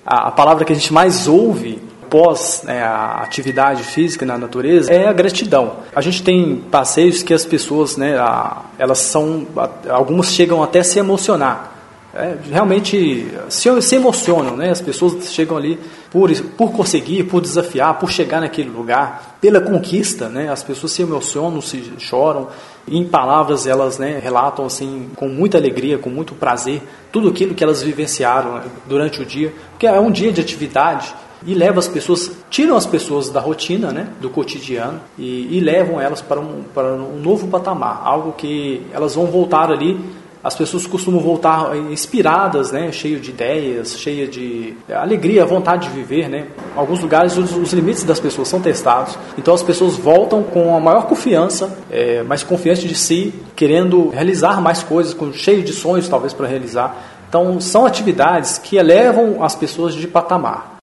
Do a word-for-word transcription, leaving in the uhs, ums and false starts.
a, a palavra que a gente mais ouve pós, né, a atividade física na natureza é a gratidão. A gente tem passeios que as pessoas, né, a, elas são, algumas chegam até a se emocionar. É, realmente se, se emocionam, né? As pessoas chegam ali por, por conseguir, por desafiar, por chegar naquele lugar, pela conquista, né? As pessoas se emocionam, se choram, e em palavras elas, né, relatam assim, com muita alegria, com muito prazer, tudo aquilo que elas vivenciaram, né, durante o dia, porque é um dia de atividade e leva as pessoas, tiram as pessoas da rotina, né, do cotidiano e, e levam elas para um, para um novo patamar, algo que elas vão voltar ali. As pessoas costumam voltar inspiradas, né, cheio de ideias, cheia de alegria, vontade de viver, né? Em alguns lugares os, os limites das pessoas são testados, então as pessoas voltam com a maior confiança, é, mais confiante de si, querendo realizar mais coisas, com, cheio de sonhos talvez para realizar. Então são atividades que elevam as pessoas de patamar.